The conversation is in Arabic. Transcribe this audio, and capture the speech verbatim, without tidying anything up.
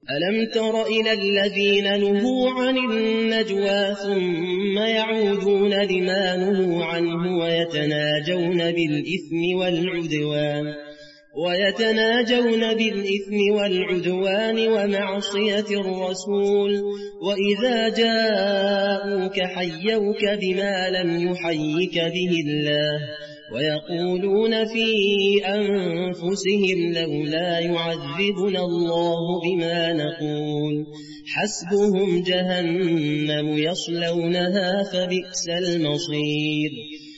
ألم تر إلى الذين نهوا عن النجوى ثم يعودون لما نهوا عنه ويتناجون بالإثم والعدوان ويتناجون بالإثم والعدوان ومعصية الرسول وإذا جاءوك حيوك بما لم يحيك به الله ويقولون في أنفسهم لولا يعذبنا الله بما نقول حسبهم جهنم يصلونها فبئس المصير